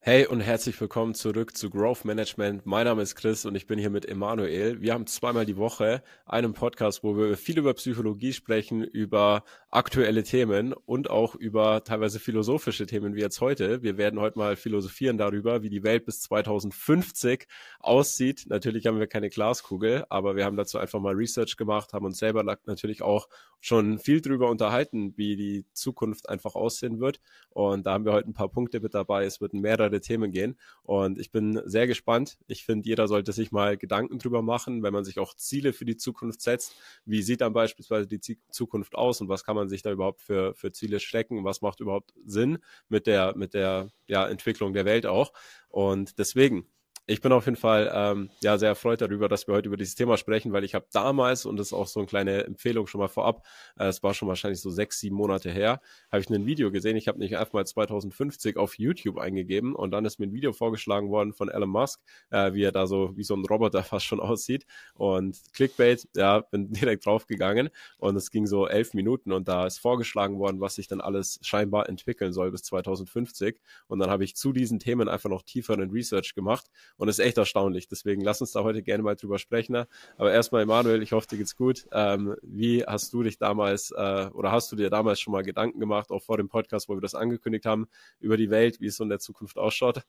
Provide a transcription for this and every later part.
Hey und herzlich willkommen zurück zu Growth Management. Mein Name ist Chris und ich bin hier mit Emanuel. Wir haben zweimal die Woche einen Podcast, wo wir viel über Psychologie sprechen, über aktuelle Themen und auch über teilweise philosophische Themen wie jetzt heute. Wir werden heute mal philosophieren darüber, wie die Welt bis 2050 aussieht. Natürlich haben wir keine Glaskugel, aber wir haben dazu einfach mal Research gemacht, haben uns selber natürlich auch schon viel drüber unterhalten, wie die Zukunft einfach aussehen wird. Und da haben wir heute ein paar Punkte mit dabei. Es wird mehrere Themen gehen. Und ich bin sehr gespannt. Ich finde, jeder sollte sich mal Gedanken drüber machen, wenn man sich auch Ziele für die Zukunft setzt. Wie sieht dann beispielsweise die Zukunft aus und was kann man sich da überhaupt für Ziele stecken? Was macht überhaupt Sinn mit der ja, Entwicklung der Welt auch? Und deswegen, ich bin auf jeden Fall ja sehr erfreut darüber, dass wir heute über dieses Thema sprechen, weil ich habe damals, und das ist auch so eine kleine Empfehlung schon mal vorab, es war schon wahrscheinlich so 6, 7 Monate her, habe ich ein Video gesehen. Ich habe nicht einfach mal 2050 auf YouTube eingegeben und dann ist mir ein Video vorgeschlagen worden von Elon Musk, wie er da so wie so ein Roboter fast schon aussieht. Und Clickbait, ja, bin direkt draufgegangen und es ging so 11 Minuten und da ist vorgeschlagen worden, was sich dann alles scheinbar entwickeln soll bis 2050. Und dann habe ich zu diesen Themen einfach noch tieferen Research gemacht und das ist echt erstaunlich. Deswegen lass uns da heute gerne mal drüber sprechen. Ne? Aber erstmal, Emanuel, ich hoffe, dir geht's gut. Wie hast du dich damals oder hast du dir damals schon mal Gedanken gemacht, auch vor dem Podcast, wo wir das angekündigt haben, über die Welt, wie es so in der Zukunft ausschaut?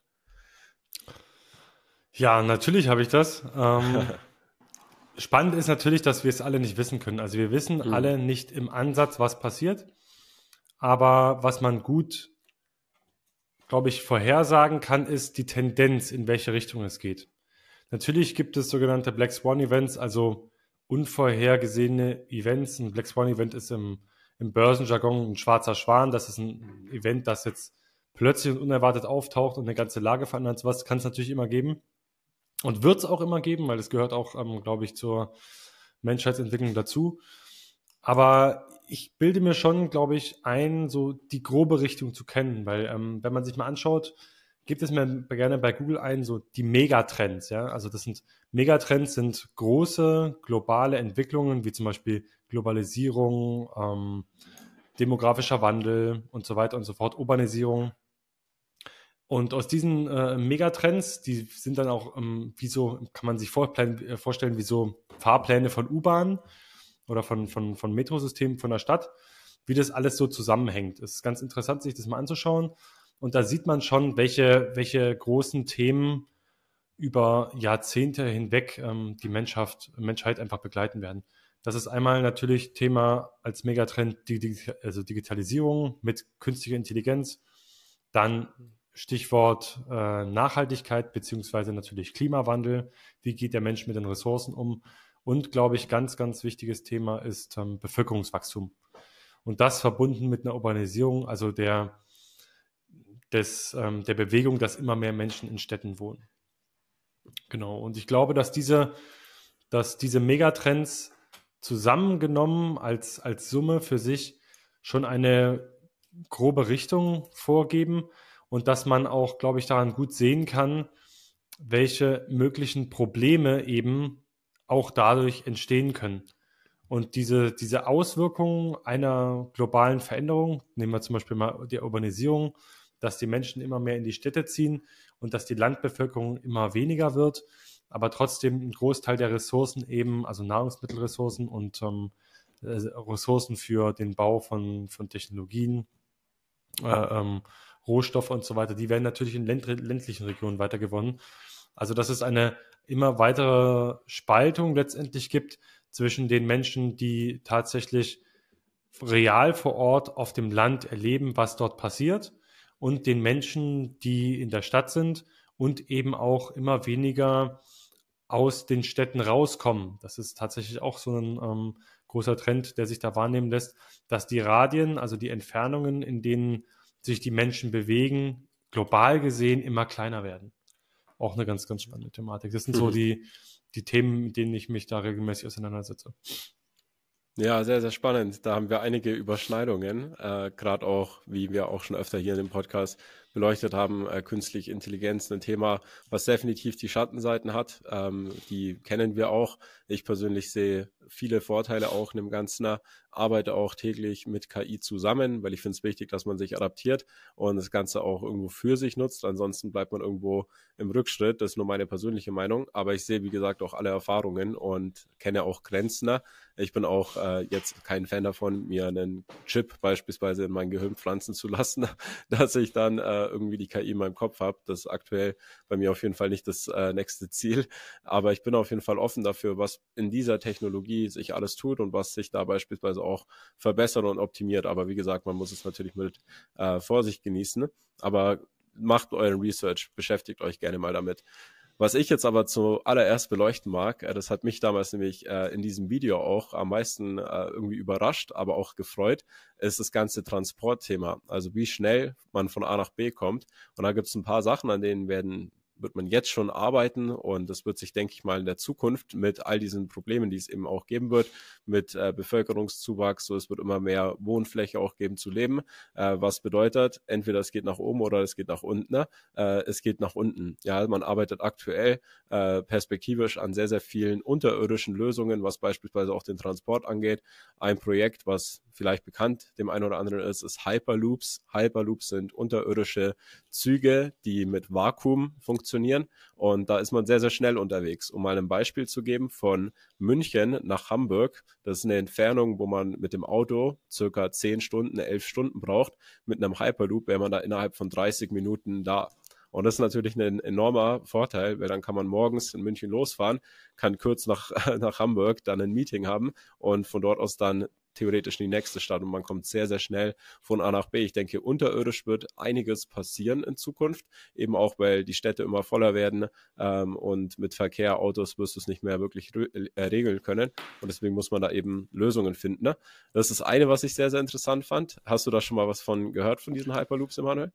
Ja, natürlich habe ich das. Spannend ist natürlich, dass wir es alle nicht wissen können. Also wir wissen Hm. alle nicht im Ansatz, was passiert. Aber was man gut, glaube ich, vorhersagen kann, ist die Tendenz, in welche Richtung es geht. Natürlich gibt es sogenannte Black Swan Events, also unvorhergesehene Events. Ein Black Swan Event ist im Börsenjargon ein schwarzer Schwan. Das ist ein Event, das jetzt plötzlich und unerwartet auftaucht und eine ganze Lage verändert. Sowas kann es natürlich immer geben. Und wird es auch immer geben, weil es gehört auch, glaube ich, zur Menschheitsentwicklung dazu. Aber ich bilde mir schon, glaube ich, ein, so die grobe Richtung zu kennen, weil wenn man sich mal anschaut, gibt es mir gerne bei Google ein, so die Megatrends, ja. Also Megatrends sind große globale Entwicklungen, wie zum Beispiel Globalisierung, demografischer Wandel und so weiter und so fort, Urbanisierung. Und aus diesen Megatrends, die sind dann auch, wie so, kann man sich vorstellen, wie so Fahrpläne von U-Bahn oder von Metrosystemen von der Stadt, wie das alles so zusammenhängt. Es ist ganz interessant, sich das mal anzuschauen. Und da sieht man schon, welche großen Themen über Jahrzehnte hinweg die Menschheit einfach begleiten werden. Das ist einmal natürlich Thema als Megatrend also Digitalisierung mit künstlicher Intelligenz, dann Stichwort Nachhaltigkeit beziehungsweise natürlich Klimawandel. Wie geht der Mensch mit den Ressourcen um? Und, glaube ich, ganz, ganz wichtiges Thema ist Bevölkerungswachstum. Und das verbunden mit einer Urbanisierung, also der Bewegung, dass immer mehr Menschen in Städten wohnen. Genau. Und ich glaube, dass diese Megatrends zusammengenommen als Summe für sich schon eine grobe Richtung vorgeben und dass man auch, glaube ich, daran gut sehen kann, welche möglichen Probleme eben auch dadurch entstehen können. Und diese Auswirkungen einer globalen Veränderung, nehmen wir zum Beispiel mal die Urbanisierung, dass die Menschen immer mehr in die Städte ziehen und dass die Landbevölkerung immer weniger wird, aber trotzdem ein Großteil der Ressourcen eben, also Nahrungsmittelressourcen und Ressourcen für den Bau von Technologien, äh, ähm, Rohstoffe und so weiter, die werden natürlich in ländlichen Regionen weiter gewonnen. Also dass es eine immer weitere Spaltung letztendlich gibt zwischen den Menschen, die tatsächlich real vor Ort auf dem Land erleben, was dort passiert, und den Menschen, die in der Stadt sind und eben auch immer weniger aus den Städten rauskommen. Das ist tatsächlich auch so ein großer Trend, der sich da wahrnehmen lässt, dass die Radien, also die Entfernungen, in denen sich die Menschen bewegen, global gesehen immer kleiner werden. Auch eine ganz, ganz spannende Thematik. Das sind so die Themen, mit denen ich mich da regelmäßig auseinandersetze. Ja, sehr, sehr spannend. Da haben wir einige Überschneidungen, gerade auch, wie wir auch schon öfter hier in dem Podcast beleuchtet haben, künstliche Intelligenz, ein Thema, was definitiv die Schattenseiten hat. Die kennen wir auch. Ich persönlich sehe viele Vorteile auch in dem Ganzen, arbeite auch täglich mit KI zusammen, weil ich finde es wichtig, dass man sich adaptiert und das Ganze auch irgendwo für sich nutzt. Ansonsten bleibt man irgendwo im Rückschritt. Das ist nur meine persönliche Meinung. Aber ich sehe, wie gesagt, auch alle Erfahrungen und kenne auch Grenzen. Ich bin auch jetzt kein Fan davon, mir einen Chip beispielsweise in mein Gehirn pflanzen zu lassen, dass ich dann irgendwie die KI in meinem Kopf habe. Das ist aktuell bei mir auf jeden Fall nicht das nächste Ziel. Aber ich bin auf jeden Fall offen dafür, was in dieser Technologie sich alles tut und was sich da beispielsweise auch verbessert und optimiert. Aber wie gesagt, man muss es natürlich mit Vorsicht genießen. Aber macht euren Research, beschäftigt euch gerne mal damit. Was ich jetzt aber zuallererst beleuchten mag, das hat mich damals nämlich in diesem Video auch am meisten irgendwie überrascht, aber auch gefreut, ist das ganze Transportthema. Also wie schnell man von A nach B kommt. Und da gibt es ein paar Sachen, an denen wird man jetzt schon arbeiten und das wird sich, denke ich mal, in der Zukunft mit all diesen Problemen, die es eben auch geben wird, mit Bevölkerungszuwachs, so es wird immer mehr Wohnfläche auch geben zu leben, was bedeutet, entweder es geht nach oben oder es geht nach unten. Es geht nach unten. Ja, man arbeitet aktuell perspektivisch an sehr, sehr vielen unterirdischen Lösungen, was beispielsweise auch den Transport angeht. Ein Projekt, was vielleicht bekannt dem einen oder anderen ist Hyperloops. Hyperloops sind unterirdische Züge, die mit Vakuum funktionieren und da ist man sehr, sehr schnell unterwegs. Um mal ein Beispiel zu geben, von München nach Hamburg, das ist eine Entfernung, wo man mit dem Auto circa 10 Stunden, 11 Stunden braucht. Mit einem Hyperloop wäre man da innerhalb von 30 Minuten da. Und das ist natürlich ein enormer Vorteil, weil dann kann man morgens in München losfahren, kann kurz nach Hamburg dann ein Meeting haben und von dort aus dann theoretisch in die nächste Stadt und man kommt sehr, sehr schnell von A nach B. Ich denke, unterirdisch wird einiges passieren in Zukunft, eben auch, weil die Städte immer voller werden und mit Verkehr, Autos wirst du es nicht mehr wirklich regeln können und deswegen muss man da eben Lösungen finden. Ne? Das ist das eine, was ich sehr, sehr interessant fand. Hast du da schon mal was von gehört, von diesen Hyperloops, Emanuel?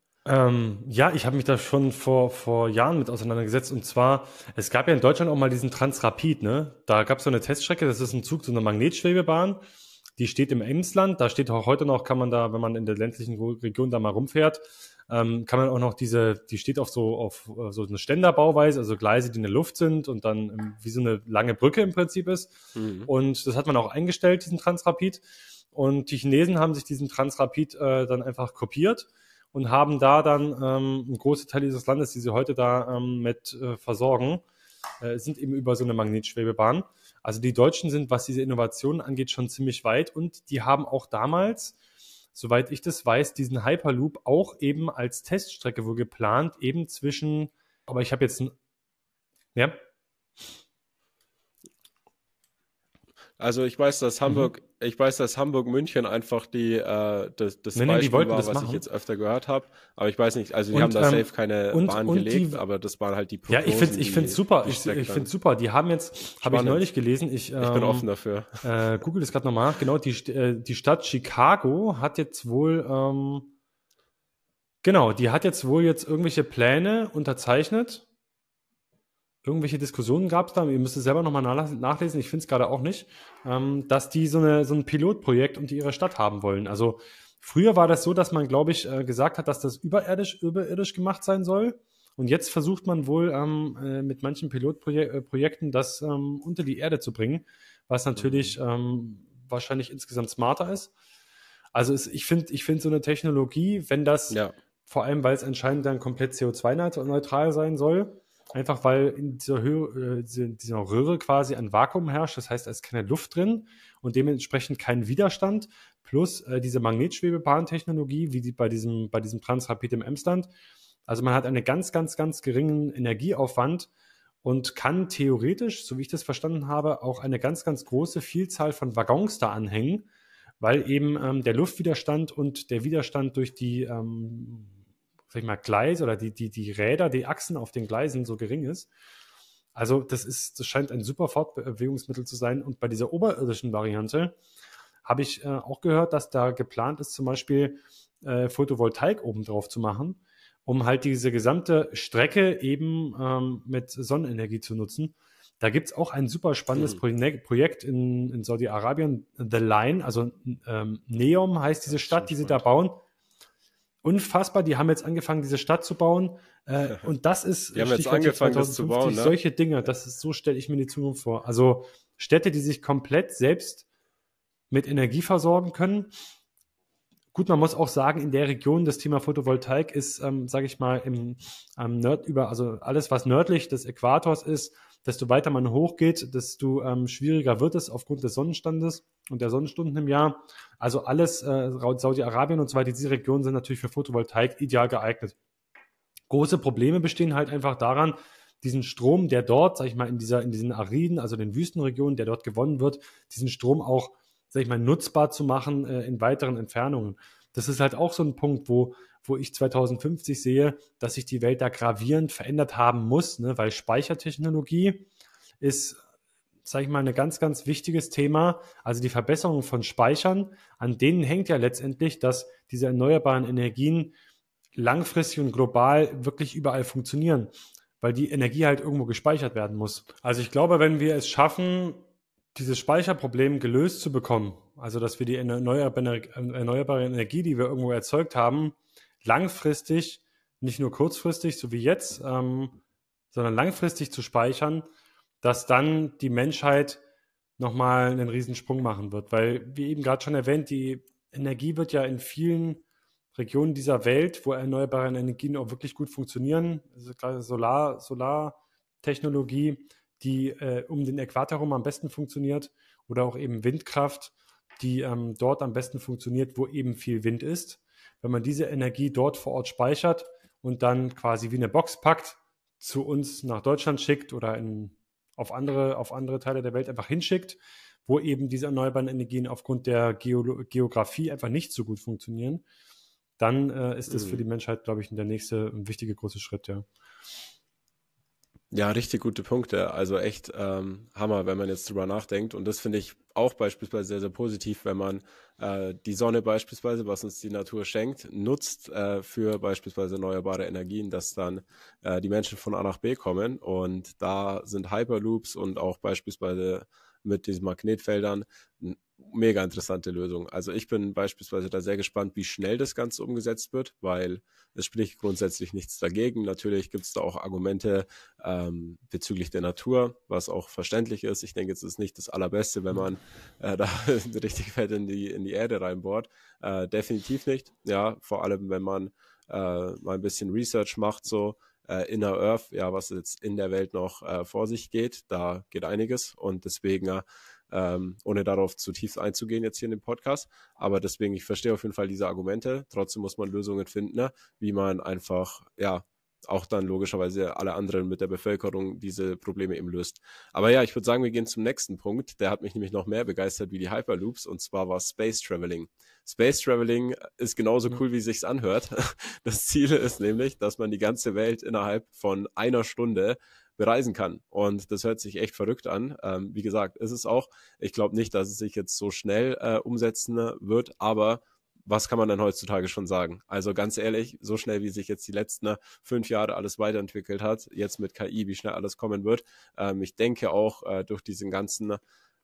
Ja, ich habe mich da schon vor Jahren mit auseinandergesetzt. Und zwar, es gab ja in Deutschland auch mal diesen Transrapid, ne? Da gab es so eine Teststrecke, das ist ein Zug, so eine Magnetschwebebahn. Die steht im Emsland. Da steht auch heute noch, kann man da, wenn man in der ländlichen Region da mal rumfährt, kann man auch noch die steht auf so eine Ständerbauweise, also Gleise, die in der Luft sind und dann wie so eine lange Brücke im Prinzip ist. Mhm. Und das hat man auch eingestellt, diesen Transrapid. Und die Chinesen haben sich diesen Transrapid dann einfach kopiert und haben da dann einen großen Teil dieses Landes, die sie heute da mit versorgen, sind eben über so eine Magnetschwebebahn. Also die Deutschen sind, was diese Innovationen angeht, schon ziemlich weit und die haben auch damals, soweit ich das weiß, diesen Hyperloop auch eben als Teststrecke wohl geplant, eben zwischen, aber ich habe jetzt, ja. Also ich weiß, dass Hamburg-München einfach das Nee, die Beispiel wollten war, das was ich machen. jetzt öfter gehört habe. Aber ich weiß nicht, also die haben Und, da safe keine Bahn und gelegt, die, aber das waren halt die ja, Prognosen, ich find's super. die Ich Strecke find's dann. super. Die haben jetzt, habe ich Spannend. neulich gelesen, Ich bin offen dafür. Google das gerade nochmal nach. Genau, die Stadt Chicago hat jetzt wohl, genau, die hat jetzt wohl jetzt irgendwelche Pläne unterzeichnet. Irgendwelche Diskussionen gab es da, ihr müsst es selber nochmal nachlesen, ich finde es gerade auch nicht, dass die so ein Pilotprojekt unter ihrer Stadt haben wollen. Also früher war das so, dass man, glaube ich, gesagt hat, dass das überirdisch gemacht sein soll. Und jetzt versucht man wohl mit manchen Pilotprojekten das unter die Erde zu bringen, was natürlich wahrscheinlich insgesamt smarter ist. Also ich finde so eine Technologie, wenn das, Ja. vor allem weil es anscheinend dann komplett CO2-neutral sein soll, einfach weil in dieser Röhre quasi ein Vakuum herrscht, das heißt, da ist keine Luft drin und dementsprechend kein Widerstand, plus diese Magnetschwebebahntechnologie, wie die bei diesem Transrapid im Emsland. Also man hat einen ganz, ganz, ganz geringen Energieaufwand und kann theoretisch, so wie ich das verstanden habe, auch eine ganz, ganz große Vielzahl von Waggons da anhängen, weil eben der Luftwiderstand und der Widerstand durch die sag ich mal, Gleise oder die Räder, die Achsen auf den Gleisen so gering ist. Also das scheint ein super Fortbewegungsmittel zu sein. Und bei dieser oberirdischen Variante habe ich auch gehört, dass da geplant ist, zum Beispiel Photovoltaik oben drauf zu machen, um halt diese gesamte Strecke eben mit Sonnenenergie zu nutzen. Da gibt es auch ein super spannendes Projekt in Saudi-Arabien, The Line, also Neom heißt diese Stadt, die sie da bauen. Unfassbar, die haben jetzt angefangen, diese Stadt zu bauen. Und das ist die haben jetzt angefangen, das zu bauen, ne? Solche Dinge, so stelle ich mir die Zukunft vor. Also Städte, die sich komplett selbst mit Energie versorgen können. Gut, man muss auch sagen, in der Region das Thema Photovoltaik ist, sage ich mal, also alles, was nördlich des Äquators ist, desto weiter man hochgeht, desto schwieriger wird es aufgrund des Sonnenstandes und der Sonnenstunden im Jahr. Also alles, Saudi-Arabien und so weiter, diese Regionen sind natürlich für Photovoltaik ideal geeignet. Große Probleme bestehen halt einfach daran, diesen Strom, der dort, sag ich mal, in diesen Ariden, also den Wüstenregionen, der dort gewonnen wird, diesen Strom auch, sag ich mal, nutzbar zu machen in weiteren Entfernungen. Das ist halt auch so ein Punkt, wo ich 2050 sehe, dass sich die Welt da gravierend verändert haben muss, ne? Weil Speichertechnologie ist, sag ich mal, ein ganz, ganz wichtiges Thema. Also die Verbesserung von Speichern, an denen hängt ja letztendlich, dass diese erneuerbaren Energien langfristig und global wirklich überall funktionieren, weil die Energie halt irgendwo gespeichert werden muss. Also ich glaube, wenn wir es schaffen, dieses Speicherproblem gelöst zu bekommen, also dass wir die erneuerbare Energie, die wir irgendwo erzeugt haben, langfristig, nicht nur kurzfristig, so wie jetzt, sondern langfristig zu speichern, dass dann die Menschheit nochmal einen Riesensprung machen wird. Weil, wie eben gerade schon erwähnt, die Energie wird ja in vielen Regionen dieser Welt, wo erneuerbare Energien auch wirklich gut funktionieren, also gerade Solartechnologie, die um den Äquator herum am besten funktioniert, oder auch eben Windkraft, die dort am besten funktioniert, wo eben viel Wind ist. Wenn man diese Energie dort vor Ort speichert und dann quasi wie eine Box packt, zu uns nach Deutschland schickt oder auf andere Teile der Welt einfach hinschickt, wo eben diese erneuerbaren Energien aufgrund der Geografie einfach nicht so gut funktionieren, dann ist das für die Menschheit, glaube ich, der nächste wichtige große Schritt, ja. Ja, richtig gute Punkte. Also echt Hammer, wenn man jetzt drüber nachdenkt. Und das finde ich auch beispielsweise sehr, sehr positiv, wenn man die Sonne beispielsweise, was uns die Natur schenkt, nutzt für beispielsweise erneuerbare Energien, dass dann die Menschen von A nach B kommen. Und da sind Hyperloops und auch beispielsweise mit diesen Magnetfeldern eine mega interessante Lösung. Also ich bin beispielsweise da sehr gespannt, wie schnell das Ganze umgesetzt wird, weil es spricht grundsätzlich nichts dagegen. Natürlich gibt es da auch Argumente bezüglich der Natur, was auch verständlich ist. Ich denke, es ist nicht das Allerbeste, wenn man da richtig fett in die Erde reinbohrt. Definitiv nicht. Ja, vor allem, wenn man mal ein bisschen Research macht, so Inner Earth, ja, was jetzt in der Welt noch vor sich geht, da geht einiges und deswegen, ohne darauf zu tief einzugehen jetzt hier in dem Podcast, aber deswegen, ich verstehe auf jeden Fall diese Argumente, trotzdem muss man Lösungen finden, ne, wie man einfach, ja, auch dann logischerweise alle anderen mit der Bevölkerung diese Probleme eben löst. Aber ja, ich würde sagen, wir gehen zum nächsten Punkt. Der hat mich nämlich noch mehr begeistert wie die Hyperloops und zwar war Space Traveling. Space Traveling ist genauso cool, wie es sich anhört. Das Ziel ist nämlich, dass man die ganze Welt innerhalb von einer Stunde bereisen kann. Und das hört sich echt verrückt an. Wie gesagt, ist es auch. Ich glaube nicht, dass es sich jetzt so schnell umsetzen wird, aber was kann man denn heutzutage schon sagen? Also ganz ehrlich, so schnell wie sich jetzt die letzten 5 Jahre alles weiterentwickelt hat, jetzt mit KI, wie schnell alles kommen wird. Ich denke auch durch diese ganzen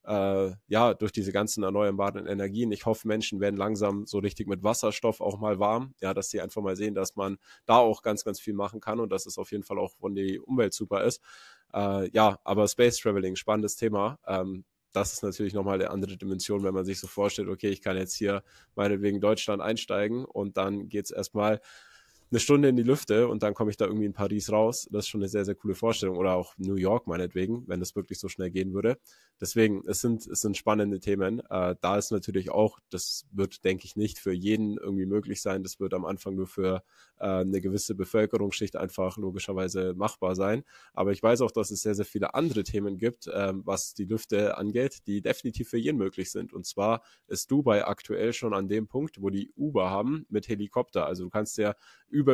erneuerbaren Energien. Ich hoffe, Menschen werden langsam so richtig mit Wasserstoff auch mal warm, ja, dass sie einfach mal sehen, dass man da auch ganz, ganz viel machen kann und dass es auf jeden Fall auch von der Umwelt super ist. Aber Space Traveling, spannendes Thema. Das ist natürlich nochmal eine andere Dimension, wenn man sich so vorstellt, okay, ich kann jetzt hier meinetwegen Deutschland einsteigen und dann geht es erstmal eine Stunde in die Lüfte und dann komme ich da irgendwie in Paris raus. Das ist schon eine sehr, sehr coole Vorstellung. Oder auch New York meinetwegen, wenn das wirklich so schnell gehen würde. Deswegen, es sind spannende Themen. Da ist natürlich auch, das wird, denke ich, nicht für jeden irgendwie möglich sein. Das wird am Anfang nur für eine gewisse Bevölkerungsschicht einfach logischerweise machbar sein. Aber ich weiß auch, dass es sehr, sehr viele andere Themen gibt, was die Lüfte angeht, die definitiv für jeden möglich sind. Und zwar ist Dubai aktuell schon an dem Punkt, wo die Uber haben mit Helikopter. Also du kannst ja über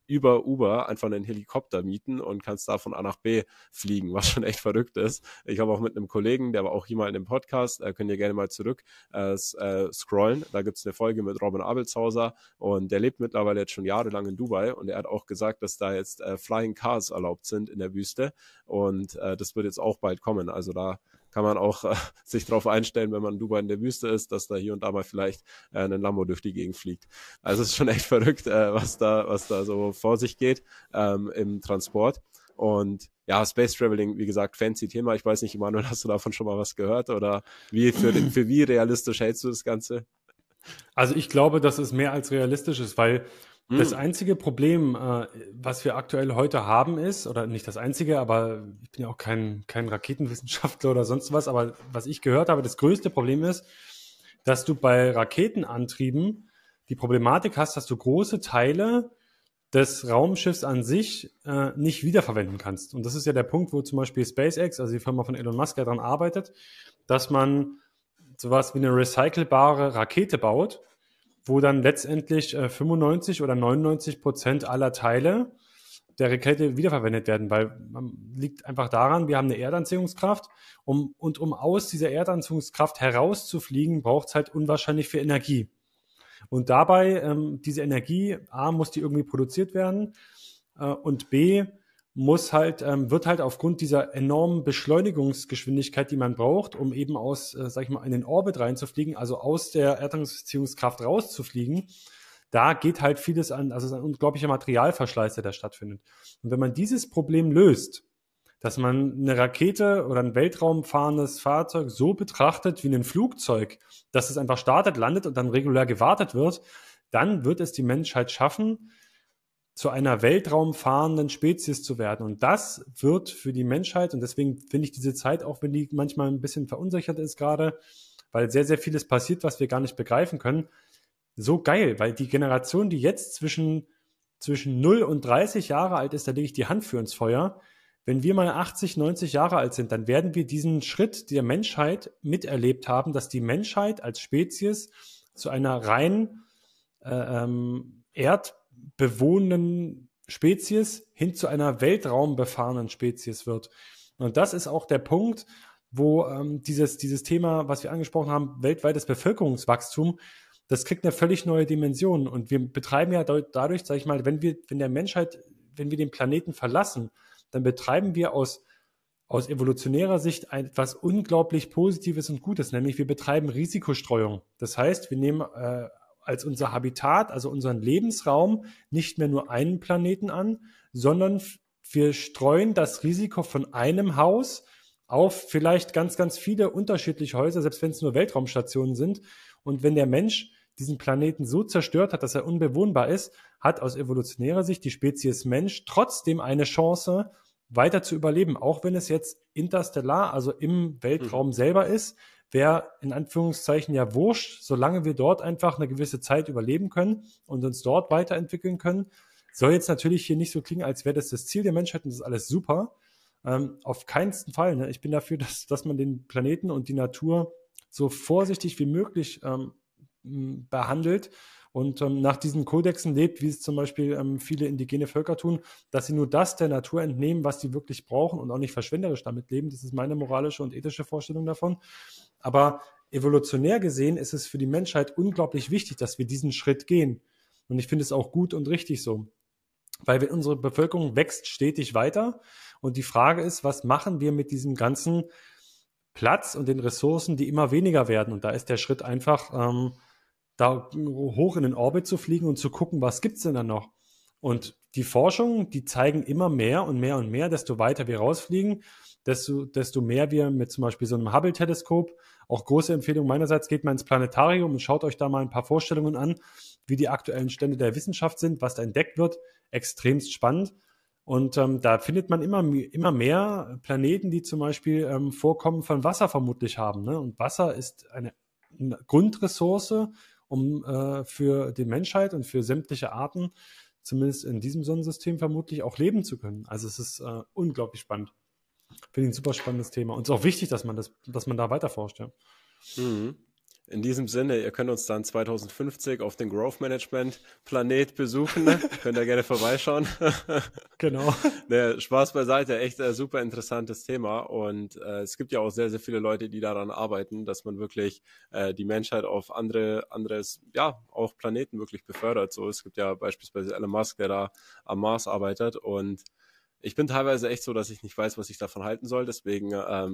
über Uber einfach einen Helikopter mieten und kannst da von A nach B fliegen, was schon echt verrückt ist. Ich habe auch mit einem Kollegen, der war auch hier mal in dem Podcast, könnt ihr gerne mal zurück scrollen. Da gibt es eine Folge mit Robin Abelshauser und der lebt mittlerweile jetzt schon jahrelang in Dubai und er hat auch gesagt, dass da jetzt Flying Cars erlaubt sind in der Wüste und das wird jetzt auch bald kommen. Also da kann man auch sich darauf einstellen, wenn man in Dubai in der Wüste ist, dass da hier und da mal vielleicht ein Lambo durch die Gegend fliegt. Also es ist schon echt verrückt, was da so vor sich geht im Transport. Und ja, Space Traveling, wie gesagt, fancy Thema. Ich weiß nicht, Emanuel, hast du davon schon mal was gehört? Oder für wie realistisch hältst du das Ganze? Also ich glaube, dass es mehr als realistisch ist, weil das einzige Problem, was wir aktuell heute haben ist, oder nicht das einzige, aber ich bin ja auch kein Raketenwissenschaftler oder sonst was, aber was ich gehört habe, das größte Problem ist, dass du bei Raketenantrieben die Problematik hast, dass du große Teile des Raumschiffs an sich nicht wiederverwenden kannst. Und das ist ja der Punkt, wo zum Beispiel SpaceX, also die Firma von Elon Musk, ja daran arbeitet, dass man sowas wie eine recycelbare Rakete baut, wo dann letztendlich 95 oder 99% aller Teile der Rakete wiederverwendet werden, weil liegt einfach daran, wir haben eine Erdanziehungskraft um aus dieser Erdanziehungskraft herauszufliegen, braucht es halt unwahrscheinlich viel Energie. Und dabei, diese Energie, A, muss die irgendwie produziert werden und B, wird halt aufgrund dieser enormen Beschleunigungsgeschwindigkeit, die man braucht, um eben in den Orbit reinzufliegen, also aus der Erdanziehungskraft rauszufliegen, da geht halt vieles an, also es ist ein unglaublicher Materialverschleiß, der da stattfindet. Und wenn man dieses Problem löst, dass man eine Rakete oder ein weltraumfahrendes Fahrzeug so betrachtet wie ein Flugzeug, dass es einfach startet, landet und dann regulär gewartet wird, dann wird es die Menschheit schaffen, zu einer weltraumfahrenden Spezies zu werden. Und das wird für die Menschheit, und deswegen finde ich diese Zeit, auch wenn die manchmal ein bisschen verunsichert ist gerade, weil sehr, sehr vieles passiert, was wir gar nicht begreifen können, so geil, weil die Generation, die jetzt zwischen 0 und 30 Jahre alt ist, da lege ich die Hand für ins Feuer. Wenn wir mal 80, 90 Jahre alt sind, dann werden wir diesen Schritt der Menschheit miterlebt haben, dass die Menschheit als Spezies zu einer rein erdbewohnenden Spezies hin zu einer weltraumbefahrenen Spezies wird. Und das ist auch der Punkt, wo dieses Thema, was wir angesprochen haben, weltweites Bevölkerungswachstum, das kriegt eine völlig neue Dimension. Und wir betreiben ja dadurch, sage ich mal, wenn wir den Planeten verlassen, dann betreiben wir aus evolutionärer Sicht etwas unglaublich Positives und Gutes, nämlich wir betreiben Risikostreuung. Das heißt, wir nehmen als unser Habitat, also unseren Lebensraum, nicht mehr nur einen Planeten an, sondern wir streuen das Risiko von einem Haus auf vielleicht ganz, ganz viele unterschiedliche Häuser, selbst wenn es nur Weltraumstationen sind. Und wenn der Mensch diesen Planeten so zerstört hat, dass er unbewohnbar ist, hat aus evolutionärer Sicht die Spezies Mensch trotzdem eine Chance, weiter zu überleben, auch wenn es jetzt interstellar, also im Weltraum selber ist, wäre in Anführungszeichen ja wurscht, solange wir dort einfach eine gewisse Zeit überleben können und uns dort weiterentwickeln können. Soll jetzt natürlich hier nicht so klingen, als wäre das Ziel der Menschheit und das ist alles super. Auf keinen Fall. Ne? Ich bin dafür, dass man den Planeten und die Natur so vorsichtig wie möglich behandelt und nach diesen Kodexen lebt, wie es zum Beispiel viele indigene Völker tun, dass sie nur das der Natur entnehmen, was sie wirklich brauchen und auch nicht verschwenderisch damit leben. Das ist meine moralische und ethische Vorstellung davon. Aber evolutionär gesehen ist es für die Menschheit unglaublich wichtig, dass wir diesen Schritt gehen. Und ich finde es auch gut und richtig so. Weil wenn unsere Bevölkerung wächst stetig weiter und die Frage ist, was machen wir mit diesem ganzen Platz und den Ressourcen, die immer weniger werden? Und da ist der Schritt einfach, da hoch in den Orbit zu fliegen und zu gucken, was gibt's denn da noch? Und die Forschung, die zeigen immer mehr und mehr und mehr, desto weiter wir rausfliegen, desto mehr wir mit zum Beispiel so einem Hubble-Teleskop, auch große Empfehlung meinerseits, geht mal ins Planetarium und schaut euch da mal ein paar Vorstellungen an, wie die aktuellen Stände der Wissenschaft sind, was da entdeckt wird, extremst spannend. Und da findet man immer mehr Planeten, die zum Beispiel Vorkommen von Wasser vermutlich haben. Ne? Und Wasser ist eine Grundressource, um für die Menschheit und für sämtliche Arten, zumindest in diesem Sonnensystem vermutlich, auch leben zu können. Also es ist unglaublich spannend. Finde ich ein super spannendes Thema. Und es ist auch wichtig, dass man da weiter forscht. Ja. Mhm. In diesem Sinne, ihr könnt uns dann 2050 auf den Growth Management Planet besuchen. Ne? Könnt ihr gerne vorbeischauen. Genau. Ne, Spaß beiseite, echt super interessantes Thema. Und es gibt ja auch sehr, sehr viele Leute, die daran arbeiten, dass man wirklich die Menschheit auf anderes, ja, auch Planeten wirklich befördert. So, es gibt ja beispielsweise Elon Musk, der da am Mars arbeitet. Und ich bin teilweise echt so, dass ich nicht weiß, was ich davon halten soll. Deswegen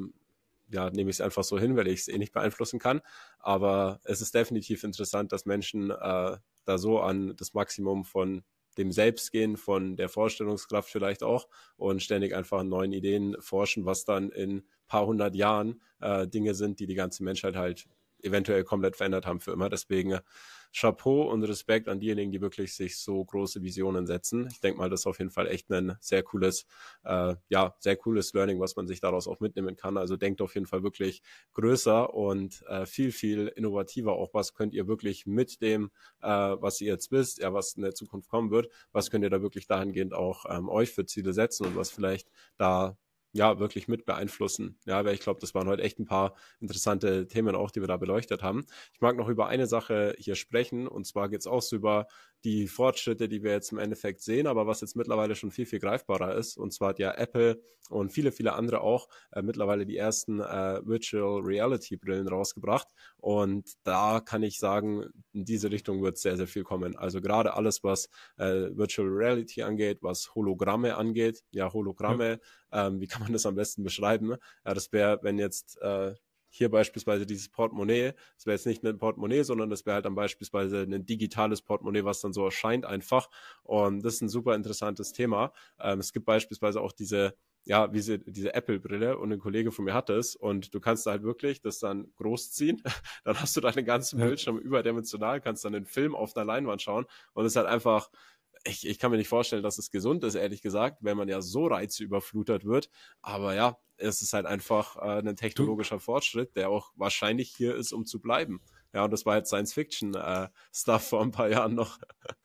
ja, nehme ich es einfach so hin, weil ich es eh nicht beeinflussen kann. Aber es ist definitiv interessant, dass Menschen da so an das Maximum von dem Selbst gehen, von der Vorstellungskraft vielleicht auch und ständig einfach an neuen Ideen forschen, was dann in ein paar hundert Jahren Dinge sind, die die ganze Menschheit halt eventuell komplett verändert haben für immer. Deswegen Chapeau und Respekt an diejenigen, die wirklich sich so große Visionen setzen. Ich denke mal, das ist auf jeden Fall echt ein sehr cooles, ja, sehr cooles Learning, was man sich daraus auch mitnehmen kann. Also denkt auf jeden Fall wirklich größer und viel, viel innovativer auch. Was könnt ihr wirklich mit dem, was ihr jetzt wisst, ja, was in der Zukunft kommen wird, was könnt ihr da wirklich dahingehend auch euch für Ziele setzen und was vielleicht da ja, wirklich mit beeinflussen. Ja, weil ich glaube, das waren heute echt ein paar interessante Themen auch, die wir da beleuchtet haben. Ich mag noch über eine Sache hier sprechen, und zwar geht es auch so über die Fortschritte, die wir jetzt im Endeffekt sehen, aber was jetzt mittlerweile schon viel, viel greifbarer ist. Und zwar hat ja Apple und viele, viele andere auch mittlerweile die ersten Virtual Reality Brillen rausgebracht. Und da kann ich sagen, in diese Richtung wird sehr, sehr viel kommen. Also gerade alles, was Virtual Reality angeht, was Hologramme angeht. Ja, Hologramme, wie kann man das am besten beschreiben? Ja, das wäre, wenn jetzt hier beispielsweise dieses Portemonnaie, das wäre jetzt nicht ein Portemonnaie, sondern das wäre halt dann beispielsweise ein digitales Portemonnaie, was dann so erscheint einfach. Und das ist ein super interessantes Thema. Es gibt beispielsweise auch diese diese Apple-Brille, und ein Kollege von mir hat es, und du kannst da halt wirklich das dann großziehen, dann hast du deinen ganzen Bildschirm überdimensional, kannst dann den Film auf der Leinwand schauen, und es ist halt einfach, ich kann mir nicht vorstellen, dass es gesund ist, ehrlich gesagt, wenn man ja so reizüberflutet wird, aber ja, es ist halt einfach ein technologischer Fortschritt, der auch wahrscheinlich hier ist, um zu bleiben. Ja, und das war jetzt Science-Fiction-Stuff vor ein paar Jahren noch.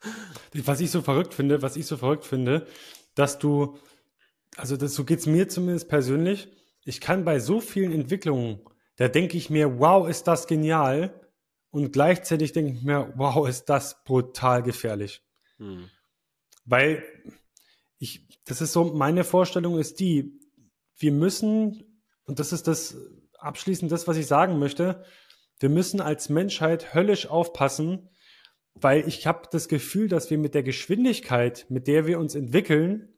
Was ich so verrückt finde, dass du, also so geht es mir zumindest persönlich, ich kann bei so vielen Entwicklungen, da denke ich mir, wow, ist das genial, und gleichzeitig denke ich mir, wow, ist das brutal gefährlich. Weil das ist so, meine Vorstellung ist die, wir müssen, und das ist das abschließend das, was ich sagen möchte, wir müssen als Menschheit höllisch aufpassen, weil ich habe das Gefühl, dass wir mit der Geschwindigkeit, mit der wir uns entwickeln,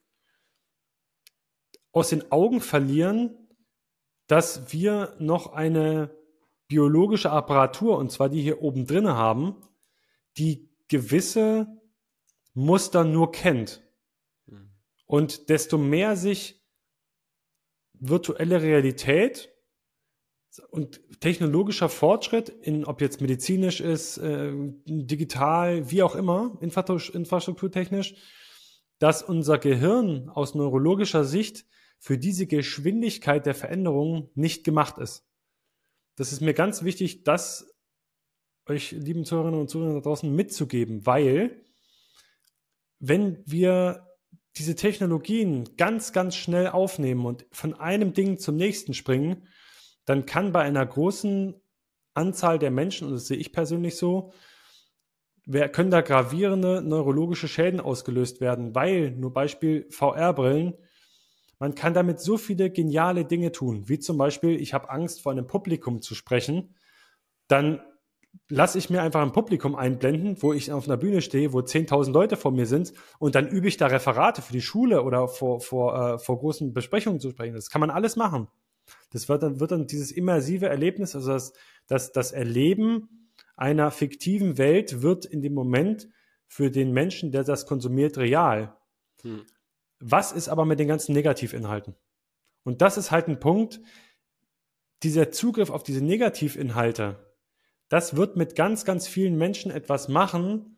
aus den Augen verlieren, dass wir noch eine biologische Apparatur, und zwar die hier oben drin haben, die gewisse Muster nur kennt. Und desto mehr sich virtuelle Realität und technologischer Fortschritt, ob jetzt medizinisch ist, digital, wie auch immer, infrastrukturtechnisch, dass unser Gehirn aus neurologischer Sicht für diese Geschwindigkeit der Veränderungen nicht gemacht ist. Das ist mir ganz wichtig, das euch, lieben Zuhörerinnen und Zuhörer da draußen, mitzugeben, weil wenn wir diese Technologien ganz, ganz schnell aufnehmen und von einem Ding zum nächsten springen, dann kann bei einer großen Anzahl der Menschen, und das sehe ich persönlich so, können da gravierende neurologische Schäden ausgelöst werden, weil, nur Beispiel VR-Brillen, man kann damit so viele geniale Dinge tun, wie zum Beispiel, ich habe Angst, vor einem Publikum zu sprechen, dann lasse ich mir einfach ein Publikum einblenden, wo ich auf einer Bühne stehe, wo 10.000 Leute vor mir sind, und dann übe ich da Referate für die Schule oder vor großen Besprechungen zu sprechen. Das kann man alles machen. Das wird dann dieses immersive Erlebnis, also das Erleben einer fiktiven Welt wird in dem Moment für den Menschen, der das konsumiert, real. Was ist aber mit den ganzen Negativinhalten? Und das ist halt ein Punkt, dieser Zugriff auf diese Negativinhalte, das wird mit ganz, ganz vielen Menschen etwas machen,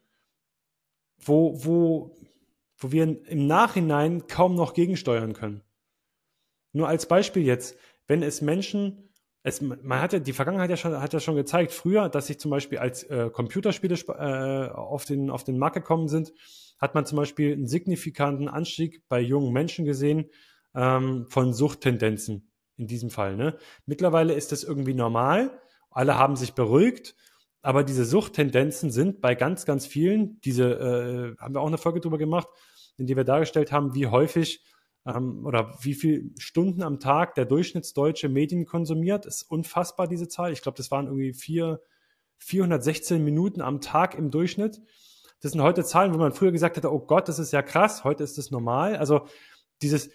wo wir im Nachhinein kaum noch gegensteuern können. Nur als Beispiel jetzt, wenn es Menschen, die Vergangenheit hat ja schon gezeigt, früher, dass sich zum Beispiel als Computerspiele auf den Markt gekommen sind, hat man zum Beispiel einen signifikanten Anstieg bei jungen Menschen gesehen von Suchttendenzen in diesem Fall. Ne? Mittlerweile ist das irgendwie normal, alle haben sich beruhigt, aber diese Suchttendenzen sind bei ganz, ganz vielen, haben wir auch eine Folge drüber gemacht, in der wir dargestellt haben, wie häufig oder wie viele Stunden am Tag der Durchschnittsdeutsche Medien konsumiert. Das ist unfassbar, diese Zahl. Ich glaube, das waren irgendwie 416 Minuten am Tag im Durchschnitt. Das sind heute Zahlen, wo man früher gesagt hätte, oh Gott, das ist ja krass, heute ist das normal. Also dieses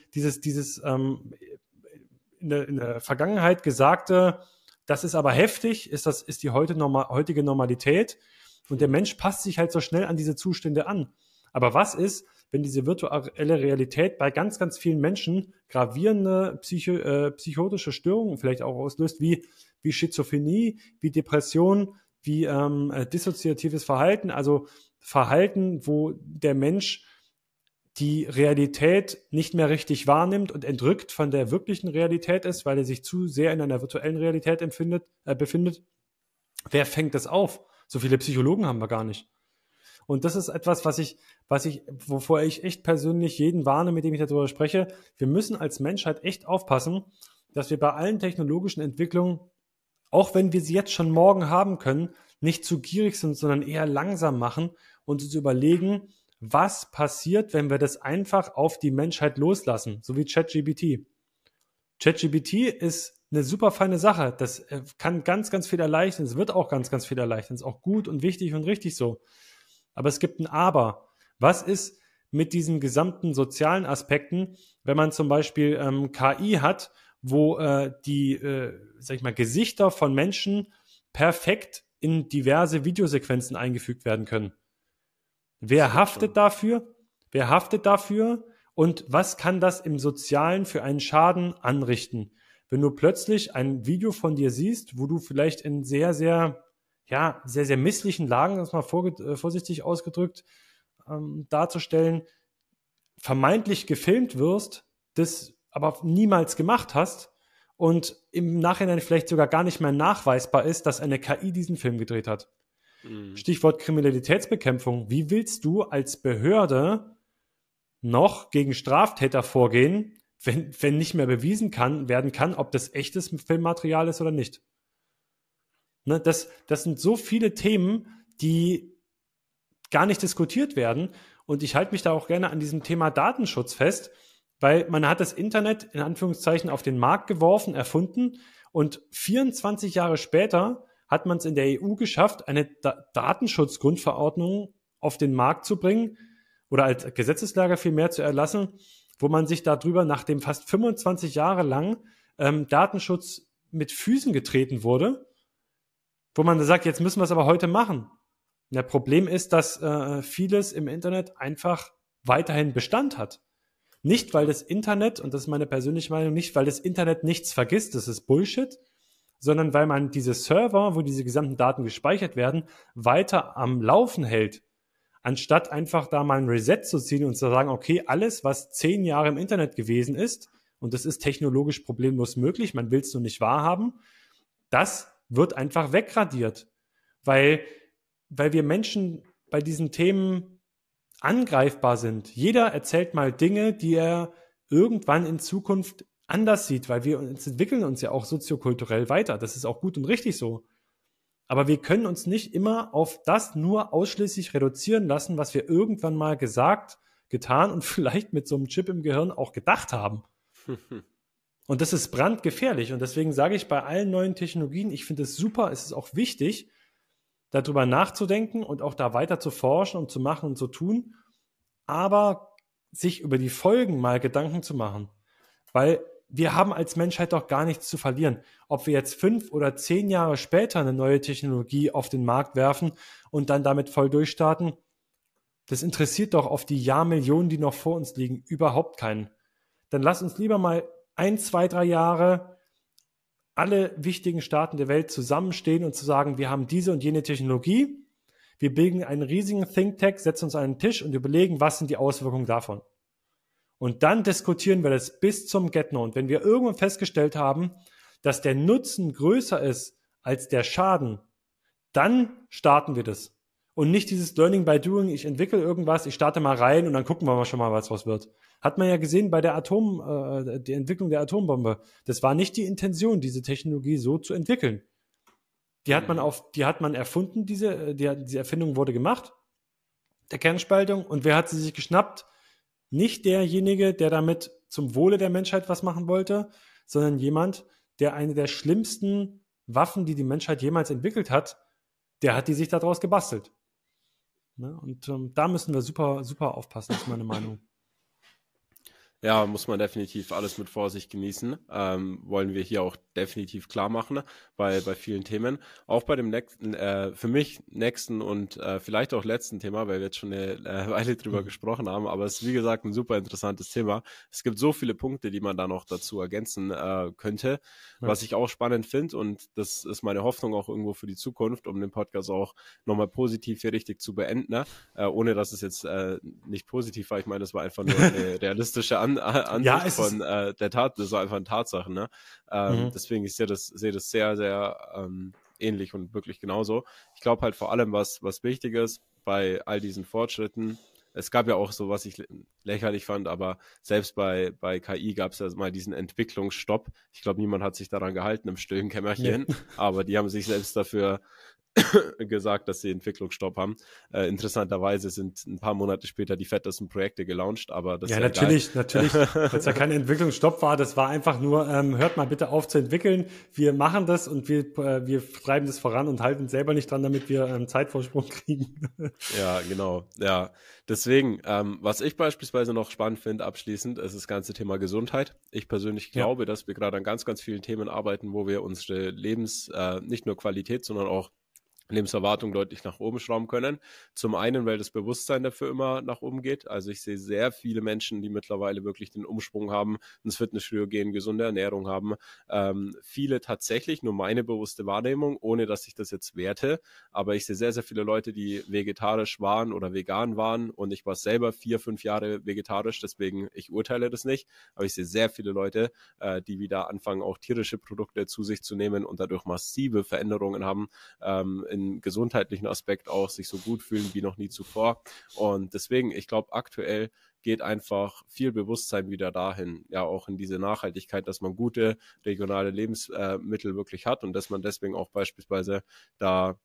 in der Vergangenheit gesagte, das ist aber heftig, ist die heutige Normalität. Und der Mensch passt sich halt so schnell an diese Zustände an. Aber was ist, wenn diese virtuelle Realität bei ganz, ganz vielen Menschen gravierende psychotische Störungen vielleicht auch auslöst, wie Schizophrenie, wie Depression, wie dissoziatives Verhalten, also Verhalten, wo der Mensch die Realität nicht mehr richtig wahrnimmt und entrückt von der wirklichen Realität ist, weil er sich zu sehr in einer virtuellen Realität befindet. Wer fängt das auf? So viele Psychologen haben wir gar nicht. Und das ist etwas, wovor ich echt persönlich jeden warne, mit dem ich darüber spreche. Wir müssen als Menschheit echt aufpassen, dass wir bei allen technologischen Entwicklungen, auch wenn wir sie jetzt schon morgen haben können, nicht zu gierig sind, sondern eher langsam machen und uns überlegen, was passiert, wenn wir das einfach auf die Menschheit loslassen, so wie ChatGPT. ChatGPT ist eine super feine Sache. Das kann ganz, ganz viel erleichtern. Es wird auch ganz, ganz viel erleichtern. Es ist auch gut und wichtig und richtig so. Aber es gibt ein Aber. Was ist mit diesen gesamten sozialen Aspekten, wenn man zum Beispiel KI hat, wo Gesichter von Menschen perfekt in diverse Videosequenzen eingefügt werden können? Wer haftet dafür? Und was kann das im Sozialen für einen Schaden anrichten? Wenn du plötzlich ein Video von dir siehst, wo du vielleicht in sehr, sehr misslichen Lagen, das mal vorsichtig ausgedrückt darzustellen, vermeintlich gefilmt wirst, das aber niemals gemacht hast und im Nachhinein vielleicht sogar gar nicht mehr nachweisbar ist, dass eine KI diesen Film gedreht hat. Stichwort Kriminalitätsbekämpfung. Wie willst du als Behörde noch gegen Straftäter vorgehen, wenn nicht mehr bewiesen werden kann, ob das echtes Filmmaterial ist oder nicht? Ne, das sind so viele Themen, die gar nicht diskutiert werden. Und ich halte mich da auch gerne an diesem Thema Datenschutz fest, weil man hat das Internet in Anführungszeichen auf den Markt geworfen, erfunden und 24 Jahre später hat man es in der EU geschafft, eine Datenschutzgrundverordnung auf den Markt zu bringen oder als Gesetzeslage vielmehr zu erlassen, wo man sich darüber, nachdem fast 25 Jahre lang Datenschutz mit Füßen getreten wurde, wo man sagt, jetzt müssen wir es aber heute machen. Und das Problem ist, dass vieles im Internet einfach weiterhin Bestand hat. Nicht, weil das Internet, und das ist meine persönliche Meinung, nicht, weil das Internet nichts vergisst, das ist Bullshit, sondern weil man diese Server, wo diese gesamten Daten gespeichert werden, weiter am Laufen hält, anstatt einfach da mal ein Reset zu ziehen und zu sagen, okay, alles, was 10 Jahre im Internet gewesen ist, und das ist technologisch problemlos möglich, man will es nur nicht wahrhaben, das wird einfach wegradiert, weil wir Menschen bei diesen Themen angreifbar sind. Jeder erzählt mal Dinge, die er irgendwann in Zukunft anders sieht, weil wir entwickeln uns ja auch soziokulturell weiter. Das ist auch gut und richtig so. Aber wir können uns nicht immer auf das nur ausschließlich reduzieren lassen, was wir irgendwann mal gesagt, getan und vielleicht mit so einem Chip im Gehirn auch gedacht haben. Und das ist brandgefährlich. Und deswegen sage ich bei allen neuen Technologien, ich finde es super, es ist auch wichtig, darüber nachzudenken und auch da weiter zu forschen und zu machen und zu tun, aber sich über die Folgen mal Gedanken zu machen. Weil wir haben als Menschheit doch gar nichts zu verlieren. Ob wir jetzt 5 oder 10 Jahre später eine neue Technologie auf den Markt werfen und dann damit voll durchstarten, das interessiert doch auf die Jahrmillionen, die noch vor uns liegen, überhaupt keinen. Dann lass uns lieber mal 1, 2, 3 Jahre alle wichtigen Staaten der Welt zusammenstehen und zu sagen, wir haben diese und jene Technologie, wir bilden einen riesigen Think Tank, setzen uns an einen Tisch und überlegen, was sind die Auswirkungen davon. Und dann diskutieren wir das bis zum Get-No. Und wenn wir irgendwann festgestellt haben, dass der Nutzen größer ist als der Schaden, dann starten wir das. Und nicht dieses Learning by Doing, ich entwickle irgendwas, ich starte mal rein und dann gucken wir mal schon mal, was draus wird. Hat man ja gesehen bei der die Entwicklung der Atombombe. Das war nicht die Intention, diese Technologie so zu entwickeln. Die hat man erfunden, diese Erfindung wurde gemacht, der Kernspaltung. Und wer hat sie sich geschnappt? Nicht derjenige, der damit zum Wohle der Menschheit was machen wollte, sondern jemand, der eine der schlimmsten Waffen, die Menschheit jemals entwickelt hat, der hat die sich daraus gebastelt. Ne? Und da müssen wir super, super aufpassen, ist meine Meinung. Ja, muss man definitiv alles mit Vorsicht genießen. Wollen wir hier auch definitiv klar machen bei vielen Themen. Auch bei dem nächsten, für mich nächsten und vielleicht auch letzten Thema, weil wir jetzt schon eine Weile drüber gesprochen haben, aber es ist wie gesagt ein super interessantes Thema. Es gibt so viele Punkte, die man da noch dazu ergänzen könnte, was ich auch spannend finde, und das ist meine Hoffnung auch irgendwo für die Zukunft, um den Podcast auch nochmal positiv hier richtig zu beenden, ohne dass es jetzt nicht positiv war. Ich meine, das war einfach nur eine realistische Ansicht von der Tat, das war einfach eine Tatsache, ne? Deswegen, ich sehe das sehr, sehr ähnlich und wirklich genauso. Ich glaube halt vor allem, was wichtig ist bei all diesen Fortschritten, es gab ja auch so, was ich lächerlich fand, aber selbst bei KI gab es ja mal diesen Entwicklungsstopp. Ich glaube, niemand hat sich daran gehalten im stillen Kämmerchen, aber die haben sich selbst dafür gesagt, dass sie Entwicklungsstopp haben. Interessanterweise sind ein paar Monate später die fettesten Projekte gelauncht, aber das ist ja natürlich, weil es ja kein Entwicklungsstopp war, das war einfach nur, hört mal bitte auf zu entwickeln, wir machen das und wir treiben das voran und halten selber nicht dran, damit wir Zeitvorsprung kriegen. Ja, genau, ja. Deswegen, was ich beispielsweise noch spannend finde, abschließend, ist das ganze Thema Gesundheit. Ich persönlich glaube, dass wir gerade an ganz, ganz vielen Themen arbeiten, wo wir unsere nicht nur Qualität, sondern auch Lebenserwartung deutlich nach oben schrauben können. Zum einen, weil das Bewusstsein dafür immer nach oben geht. Also ich sehe sehr viele Menschen, die mittlerweile wirklich den Umschwung haben, ins Fitnessstudio gehen, gesunde Ernährung haben. Viele tatsächlich, nur meine bewusste Wahrnehmung, ohne dass ich das jetzt werte. Aber ich sehe sehr, sehr viele Leute, die vegetarisch waren oder vegan waren. Und ich war selber 4-5 Jahre vegetarisch, deswegen ich urteile das nicht. Aber ich sehe sehr viele Leute, die wieder anfangen, auch tierische Produkte zu sich zu nehmen und dadurch massive Veränderungen haben, im gesundheitlichen Aspekt auch sich so gut fühlen wie noch nie zuvor. Und deswegen, ich glaube, aktuell geht einfach viel Bewusstsein wieder dahin, ja auch in diese Nachhaltigkeit, dass man gute regionale Lebensmittel wirklich hat und dass man deswegen auch beispielsweise da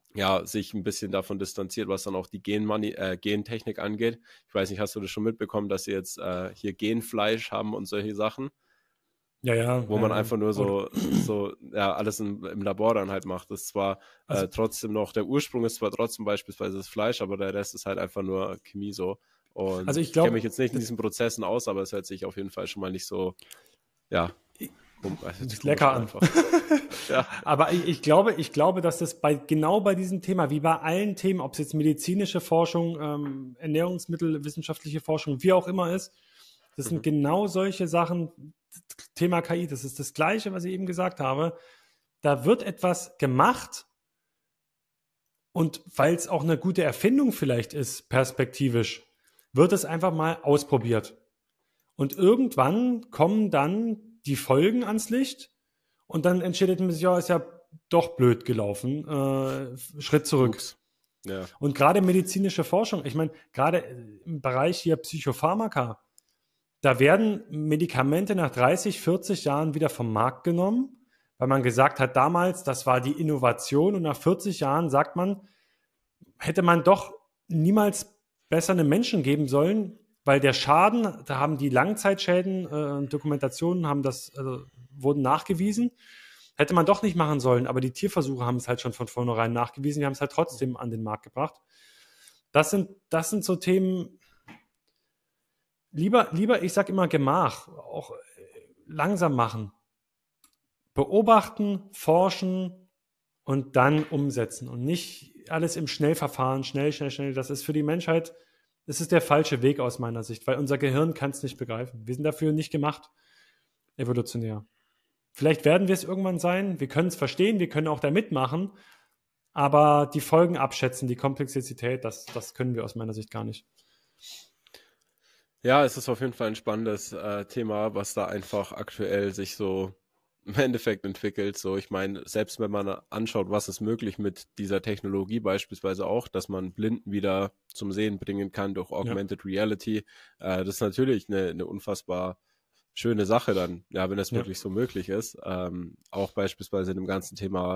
sich ein bisschen davon distanziert, was dann auch die Gentechnik angeht. Ich weiß nicht, hast du das schon mitbekommen, dass sie jetzt hier Genfleisch haben und solche Sachen? Wo man einfach nur so alles im Labor dann halt macht. Das ist zwar trotzdem noch, der Ursprung ist zwar trotzdem beispielsweise das Fleisch, aber der Rest ist halt einfach nur Chemie so. Und also ich kenne mich jetzt nicht in diesen Prozessen aus, aber es hört sich auf jeden Fall schon mal nicht so, lecker an. Aber ich glaube, dass das genau bei diesem Thema, wie bei allen Themen, ob es jetzt medizinische Forschung, Ernährungsmittelwissenschaftliche Forschung, wie auch immer ist, das sind genau solche Sachen. Thema KI, das ist das Gleiche, was ich eben gesagt habe. Da wird etwas gemacht und weil es auch eine gute Erfindung vielleicht ist, perspektivisch, wird es einfach mal ausprobiert. Und irgendwann kommen dann die Folgen ans Licht und dann entscheidet man sich, ist ja doch blöd gelaufen, Schritt zurück. Ja. Und gerade medizinische Forschung, ich meine, gerade im Bereich hier Psychopharmaka, da werden Medikamente nach 30, 40 Jahren wieder vom Markt genommen, weil man gesagt hat, damals, das war die Innovation und nach 40 Jahren sagt man, hätte man doch niemals besser einem Menschen geben sollen, weil der Schaden, da haben die Langzeitschäden, Dokumentationen wurden nachgewiesen, hätte man doch nicht machen sollen, aber die Tierversuche haben es halt schon von vornherein nachgewiesen, die haben es halt trotzdem an den Markt gebracht. Das sind so Themen. Lieber, ich sag immer Gemach, auch langsam machen. Beobachten, forschen und dann umsetzen und nicht alles im Schnellverfahren, schnell. Das ist für die Menschheit, das ist der falsche Weg aus meiner Sicht, weil unser Gehirn kann es nicht begreifen. Wir sind dafür nicht gemacht, evolutionär. Vielleicht werden wir es irgendwann sein, wir können es verstehen, wir können auch da mitmachen, aber die Folgen abschätzen, die Komplexität, das können wir aus meiner Sicht gar nicht. Ja, es ist auf jeden Fall ein spannendes Thema, was da einfach aktuell sich so im Endeffekt entwickelt. So, ich meine, selbst wenn man anschaut, was ist möglich mit dieser Technologie beispielsweise auch, dass man Blinden wieder zum Sehen bringen kann durch Augmented Reality, das ist natürlich eine unfassbar schöne Sache dann, wenn es wirklich so möglich ist. Auch beispielsweise in dem ganzen Thema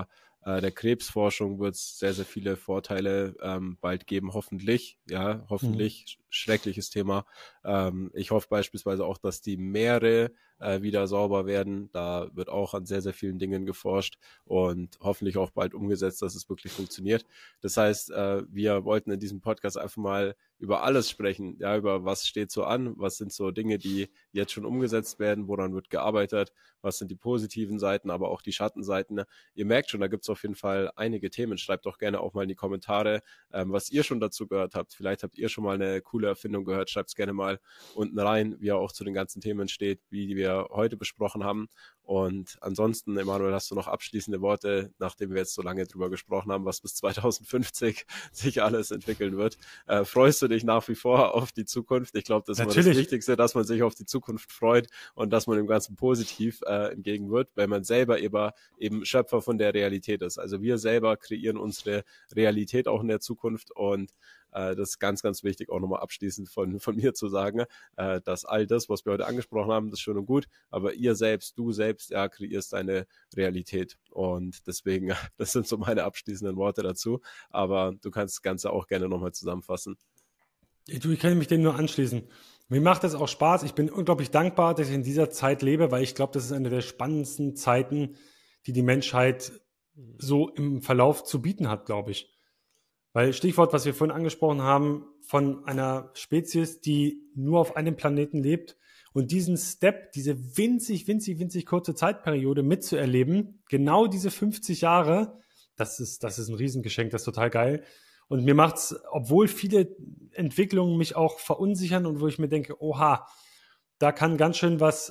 Der Krebsforschung wird es sehr, sehr viele Vorteile bald geben, hoffentlich. Ja, hoffentlich. Schreckliches Thema. Ich hoffe beispielsweise auch, dass die Meere wieder sauber werden. Da wird auch an sehr, sehr vielen Dingen geforscht und hoffentlich auch bald umgesetzt, dass es wirklich funktioniert. Das heißt, wir wollten in diesem Podcast einfach mal über alles sprechen, ja, über was steht so an, was sind so Dinge, die jetzt schon umgesetzt werden, woran wird gearbeitet, was sind die positiven Seiten, aber auch die Schattenseiten. Ihr merkt schon, da gibt es auf jeden Fall einige Themen. Schreibt doch gerne auch mal in die Kommentare, was ihr schon dazu gehört habt. Vielleicht habt ihr schon mal eine coole Erfindung gehört. Schreibt es gerne mal unten rein, wie er auch zu den ganzen Themen steht, wie wir heute besprochen haben. Und ansonsten, Emanuel, hast du noch abschließende Worte, nachdem wir jetzt so lange drüber gesprochen haben, was bis 2050 sich alles entwickeln wird. Freust du dich nach wie vor auf die Zukunft? Ich glaube, das ist immer das Wichtigste, dass man sich auf die Zukunft freut und dass man dem Ganzen positiv entgegenwirkt, weil man selber eben Schöpfer von der Realität ist. Also wir selber kreieren unsere Realität auch in der Zukunft und das ist ganz, ganz wichtig, auch nochmal abschließend von mir zu sagen, dass all das, was wir heute angesprochen haben, das ist schön und gut, aber du selbst, ja, kreierst deine Realität und deswegen, das sind so meine abschließenden Worte dazu, aber du kannst das Ganze auch gerne nochmal zusammenfassen. Ich kann mich dem nur anschließen. Mir macht das auch Spaß. Ich bin unglaublich dankbar, dass ich in dieser Zeit lebe, weil ich glaube, das ist eine der spannendsten Zeiten, die Menschheit so im Verlauf zu bieten hat, glaube ich. Weil Stichwort, was wir vorhin angesprochen haben, von einer Spezies, die nur auf einem Planeten lebt und diesen Step, diese winzig, winzig, winzig kurze Zeitperiode mitzuerleben, genau diese 50 Jahre, das ist ein Riesengeschenk, das ist total geil. Und mir macht's, obwohl viele Entwicklungen mich auch verunsichern und wo ich mir denke, oha, da kann ganz schön was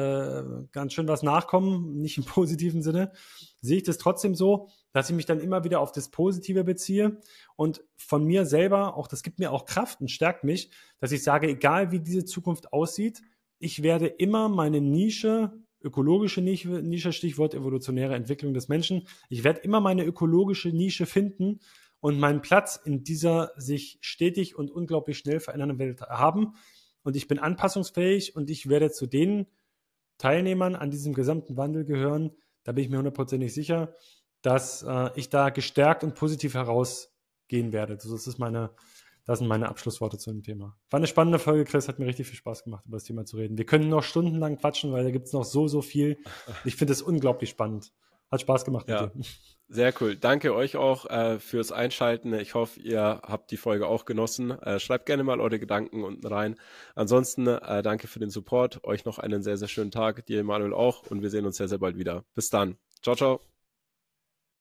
nachkommen, nicht im positiven Sinne, sehe ich das trotzdem so, dass ich mich dann immer wieder auf das Positive beziehe und von mir selber, auch das gibt mir auch Kraft und stärkt mich, dass ich sage, egal wie diese Zukunft aussieht, ich werde immer meine Nische, ökologische Nische, Stichwort evolutionäre Entwicklung des Menschen, ich werde immer meine ökologische Nische finden und meinen Platz in dieser sich stetig und unglaublich schnell verändernden Welt haben. Und ich bin anpassungsfähig und ich werde zu den Teilnehmern an diesem gesamten Wandel gehören. Da bin ich mir hundertprozentig sicher, dass ich da gestärkt und positiv herausgehen werde. Das sind meine Abschlussworte zu dem Thema. War eine spannende Folge, Chris. Hat mir richtig viel Spaß gemacht, über das Thema zu reden. Wir können noch stundenlang quatschen, weil da gibt es noch so viel. Ich finde es unglaublich spannend. Hat Spaß gemacht mit dir. Sehr cool. Danke euch auch fürs Einschalten. Ich hoffe, ihr habt die Folge auch genossen. Schreibt gerne mal eure Gedanken unten rein. Ansonsten danke für den Support. Euch noch einen sehr, sehr schönen Tag. Dir, Emanuel, auch. Und wir sehen uns sehr, sehr bald wieder. Bis dann. Ciao, ciao.